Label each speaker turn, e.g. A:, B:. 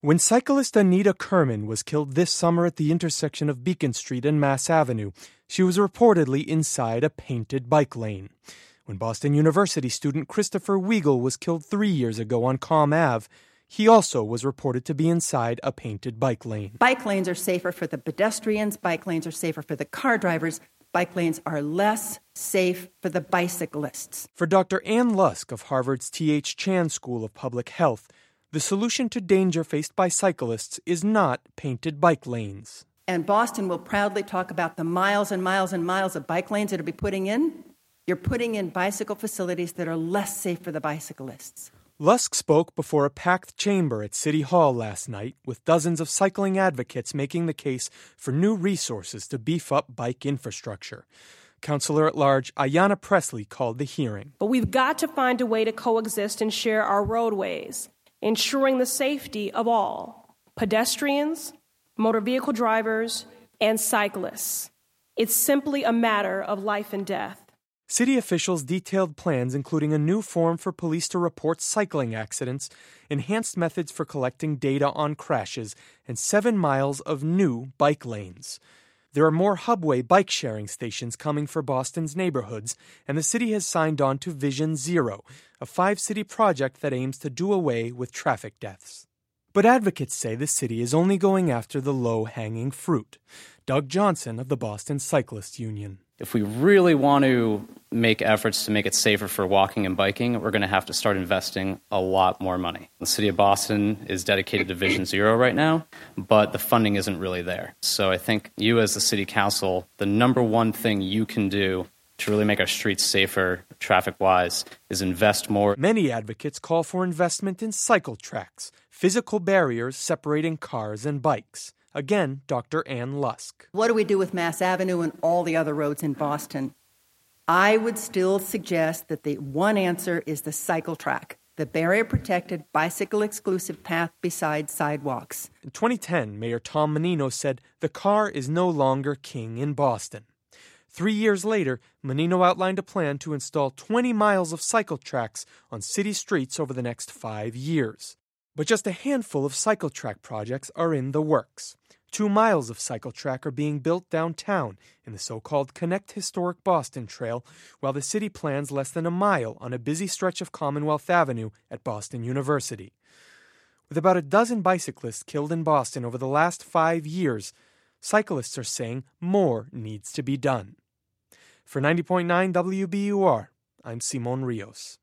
A: When cyclist Anita Kerman was killed this summer at the intersection of Beacon Street and Mass Avenue, she was reportedly inside a painted bike lane. When Boston University student Christopher Weigel was killed 3 years ago on Calm Ave, he also was reported to be inside a painted bike lane.
B: Bike lanes are safer for the pedestrians. Bike lanes are safer for the car drivers. Bike lanes are less safe for the bicyclists.
A: For Dr. Ann Lusk of Harvard's T.H. Chan School of Public Health, the solution to danger faced by cyclists is not painted bike lanes.
B: And Boston will proudly talk about the miles and miles and miles of bike lanes that will be putting in. You're putting in bicycle facilities that are less safe for the bicyclists.
A: Lusk spoke before a packed chamber at City Hall last night, with dozens of cycling advocates making the case for new resources to beef up bike infrastructure. Councilor-at-Large Ayanna Pressley called the hearing.
C: But we've got to find a way to coexist and share our roadways, ensuring the safety of all, pedestrians, motor vehicle drivers, and cyclists. It's simply a matter of life and death.
A: City officials detailed plans including a new form for police to report cycling accidents, enhanced methods for collecting data on crashes, and 7 miles of new bike lanes. There are more Hubway bike-sharing stations coming for Boston's neighborhoods, and the city has signed on to Vision Zero, a 5-city project that aims to do away with traffic deaths. But advocates say the city is only going after the low-hanging fruit. Doug Johnson of the Boston Cyclists Union.
D: If we really want to make efforts to make it safer for walking and biking, we're going to have to start investing a lot more money. The city of Boston is dedicated to Vision Zero right now, but the funding isn't really there. So I think you as the city council, the number one thing you can do to really make our streets safer, traffic-wise, is invest more.
A: Many advocates call for investment in cycle tracks, physical barriers separating cars and bikes. Again, Dr. Ann Lusk.
B: What do we do with Mass Avenue and all the other roads in Boston? I would still suggest that the one answer is the cycle track, the barrier-protected, bicycle-exclusive path beside sidewalks.
A: In 2010, Mayor Tom Menino said the car is no longer king in Boston. 3 years later, Menino outlined a plan to install 20 miles of cycle tracks on city streets over the next 5 years. But just a handful of cycle track projects are in the works. 2 miles of cycle track are being built downtown in the so-called Connect Historic Boston Trail, while the city plans less than a mile on a busy stretch of Commonwealth Avenue at Boston University. With about a dozen bicyclists killed in Boston over the last 5 years, cyclists are saying more needs to be done. For 90.9 WBUR, I'm Simon Rios.